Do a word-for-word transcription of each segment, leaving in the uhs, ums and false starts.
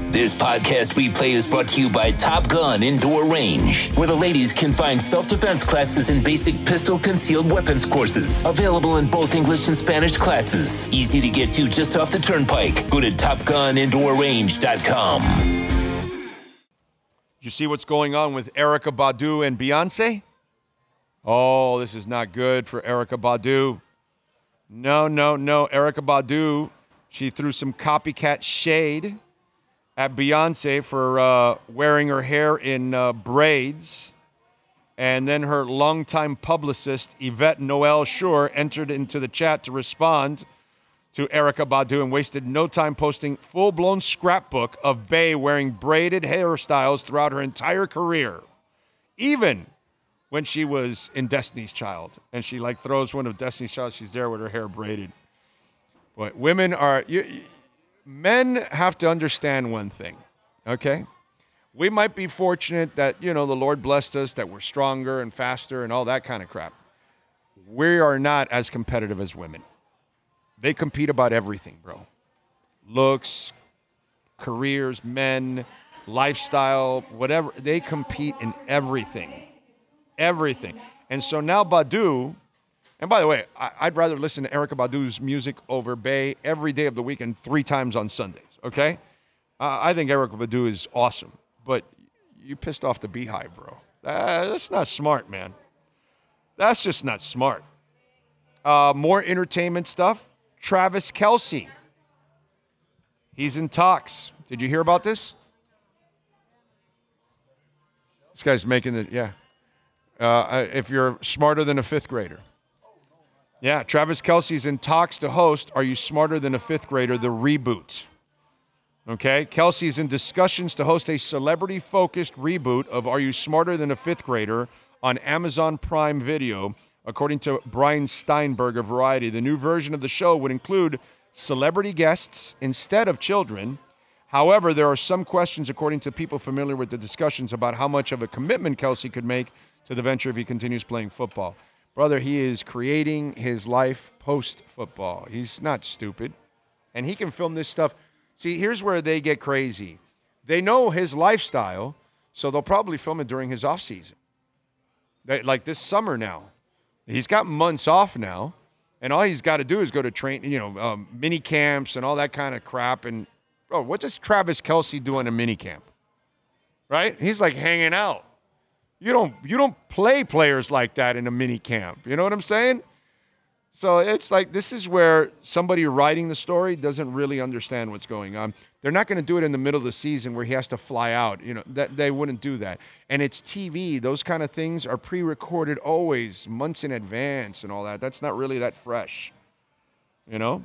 This podcast replay is brought to you by Top Gun Indoor Range, where the ladies can find self-defense classes and basic pistol concealed weapons courses. Available in both English and Spanish classes. Easy to get to just off the turnpike. Go to top gun indoor range dot com. Did you see what's going on with Erykah Badu and Beyonce? Oh, this is not good for Erykah Badu. No, no, no. Erykah Badu, she threw some copycat shade at Beyonce for uh, wearing her hair in uh, braids. And then her longtime publicist, Yvette Noel Schur, entered into the chat to respond to Erykah Badu and wasted no time posting full-blown scrapbook of Bey wearing braided hairstyles throughout her entire career. Even when she was in Destiny's Child. And she like throws one of Destiny's Child, she's there with her hair braided. But women are... You, you, Men have to understand one thing, okay? We might be fortunate that, you know, the Lord blessed us, that we're stronger and faster and all that kind of crap. We are not as competitive as women. They compete about everything, bro. Looks, careers, men, lifestyle, whatever. They compete in everything. Everything. And so now Badu... And by the way, I'd rather listen to Erykah Badu's music over Bey every day of the week and three times on Sundays, okay? Uh, I think Erykah Badu is awesome, but you pissed off the Beehive, bro. Uh, that's not smart, man. That's just not smart. Uh, more entertainment stuff. Travis Kelce. He's in talks. Did you hear about this? This guy's making the, yeah. Uh, if you're smarter than a fifth grader. Yeah, Travis Kelce's in talks to host Are You Smarter Than a Fifth Grader, the reboot. Okay, Kelce's in discussions to host a celebrity-focused reboot of Are You Smarter Than a Fifth Grader on Amazon Prime Video, according to Brian Steinberg of Variety. The new version of the show would include celebrity guests instead of children. However, there are some questions, according to people familiar with the discussions, about how much of a commitment Kelce could make to the venture if he continues playing football. Brother, he is creating his life post-football. He's not stupid. And he can film this stuff. See, here's where they get crazy. They know his lifestyle, so they'll probably film it during his off-season. They, like this summer now. He's got months off now, and all he's got to do is go to train, you know, um, mini camps and all that kind of crap. And, bro, what does Travis Kelce do in a mini camp? Right? He's like hanging out. You don't you don't play players like that in a mini camp. You know what I'm saying? So it's like this is where somebody writing the story doesn't really understand what's going on. They're not going to do it in the middle of the season where he has to fly out. You know, that they wouldn't do that. And it's T V. Those kind of things are pre-recorded always, months in advance and all that. That's not really that fresh. You know?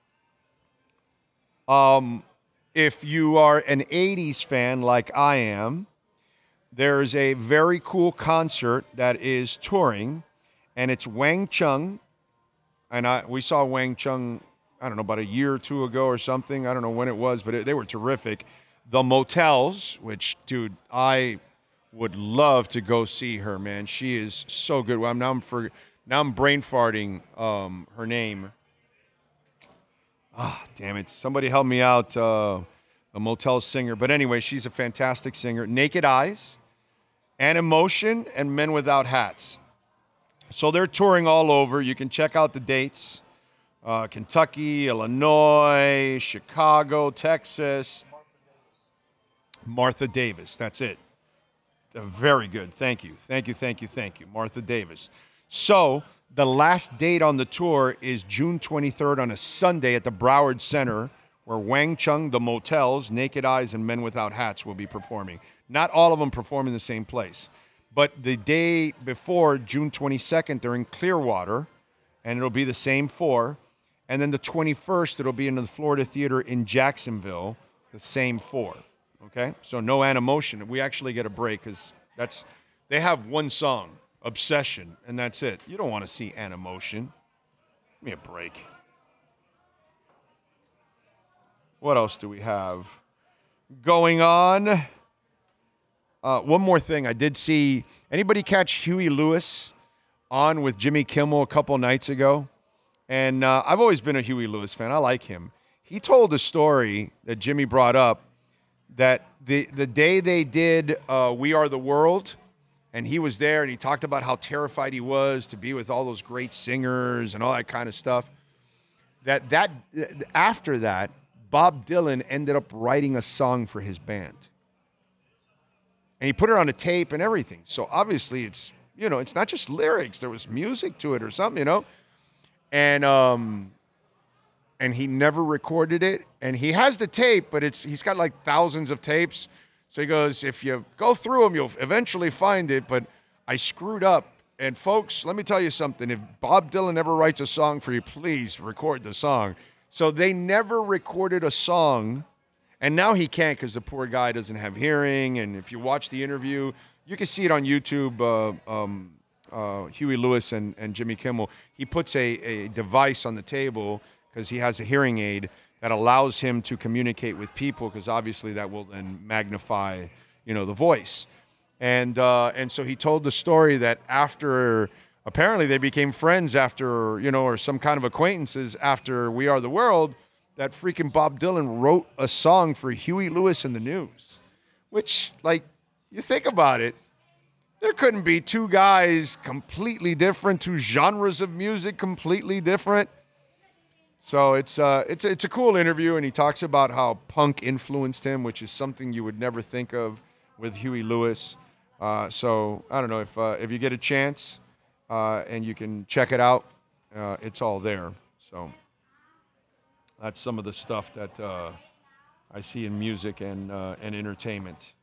Um, if you are an eighties fan like I am, there's a very cool concert that is touring, and it's Wang Chung. And I, we saw Wang Chung, I don't know, about a year or two ago or something. I don't know when it was, but it, they were terrific. The Motels, which, dude, I would love to go see her, man. She is so good. Well, now I'm for, now I'm brain farting um, her name. Ah, oh, damn it. Somebody help me out, uh, a Motel singer. But anyway, she's a fantastic singer. Naked Eyes, and Emotion, and Men Without Hats. So they're touring all over. You can check out the dates. Uh, Kentucky, Illinois, Chicago, Texas. Martha Davis, that's it. Uh, very good. Thank you. Thank you, thank you, thank you. Martha Davis. So the last date on the tour is June twenty-third on a Sunday at the Broward Center, where Wang Chung, The Motels, Naked Eyes, and Men Without Hats will be performing. Not all of them perform in the same place. But the day before, June twenty-second, they're in Clearwater, and it'll be the same four. And then the twenty-first, it'll be in the Florida Theater in Jacksonville, the same four. Okay? So no Animotion. We actually get a break because that's they have one song, Obsession, and that's it. You don't want to see Animotion. Give me a break. What else do we have going on? Uh, one more thing. I did see, anybody catch Huey Lewis on with Jimmy Kimmel a couple nights ago? And uh, I've always been a Huey Lewis fan. I like him. He told a story that Jimmy brought up that the the day they did uh, We Are the World, and he was there, and he talked about how terrified he was to be with all those great singers and all that kind of stuff. That that after that, Bob Dylan ended up writing a song for his band, and he put it on a tape and everything. So obviously, it's you know, it's not just lyrics. There was music to it or something, you know, and um, and he never recorded it. And he has the tape, but it's he's got like thousands of tapes. So he goes, if you go through them, you'll eventually find it. But I screwed up. And folks, let me tell you something. If Bob Dylan ever writes a song for you, please record the song. So they never recorded a song. And now he can't because the poor guy doesn't have hearing. And if you watch the interview, you can see it on YouTube. Uh, um, uh, Huey Lewis and, and Jimmy Kimmel. He puts a, a device on the table because he has a hearing aid that allows him to communicate with people, because obviously that will then magnify, you know, the voice. And uh, and so he told the story that after, apparently they became friends after, you know, or some kind of acquaintances after We Are the World, that freaking Bob Dylan wrote a song for Huey Lewis and the News. Which, like, you think about it, there couldn't be two guys completely different, two genres of music completely different. So it's uh it's it's a cool interview, and he talks about how punk influenced him, which is something you would never think of with Huey Lewis. Uh, so I don't know if uh, if you get a chance uh, and you can check it out, uh, it's all there. So that's some of the stuff that uh, I see in music and uh, and entertainment.